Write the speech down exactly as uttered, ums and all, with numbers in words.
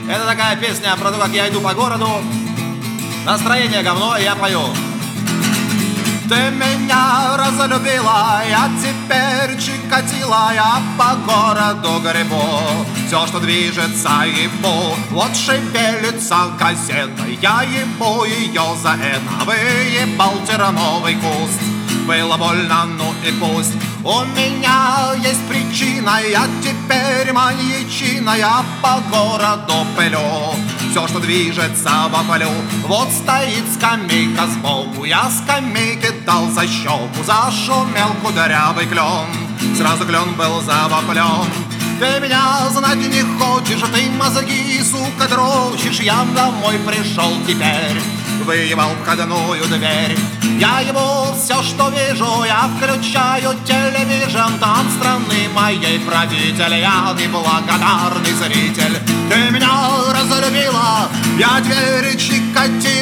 Это такая песня про то, как я иду по городу. Настроение говно, и я пою. Ты меня разлюбила, я теперь Чикатило, я по городу гребу. Все, что движется, ебу. Вот шевелится газета, я ебу ее за это. Выебал терновый куст. Было больно, ну и пусть. У меня есть причина, я теперь маньячина, я по городу пылю. Все, что движется, вопалю. Вот стоит скамейка сбоку, я скамейке дал за щеку. Зашумел кудрявый клен, сразу клен был завоплен. Ты меня знать не хочешь, ты мозги, сука, дрочишь. Я домой пришел теперь, выебал входную дверь. Я ебу все, что вижу, я включаю телевизион. Там страны моей правитель, я неблагодарный зритель. Ты меня разлюбила, я дверь Чикатило.